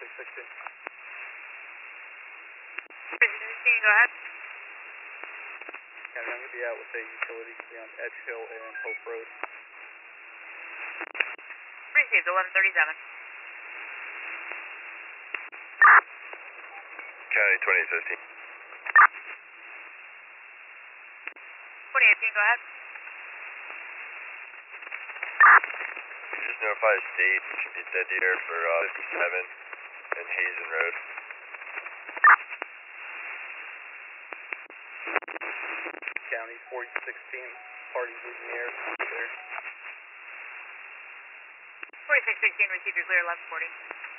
4616. 4616, go ahead. County, I'm going to be out with a utility on Edge Hill and Hope Road. Received, 1137. County 2015. 2018, go ahead. You just notify the state, it should be dead air for 57 and Hazen Road. County 4016, parties leaving the air there. 4616, received, you're clear, 1140.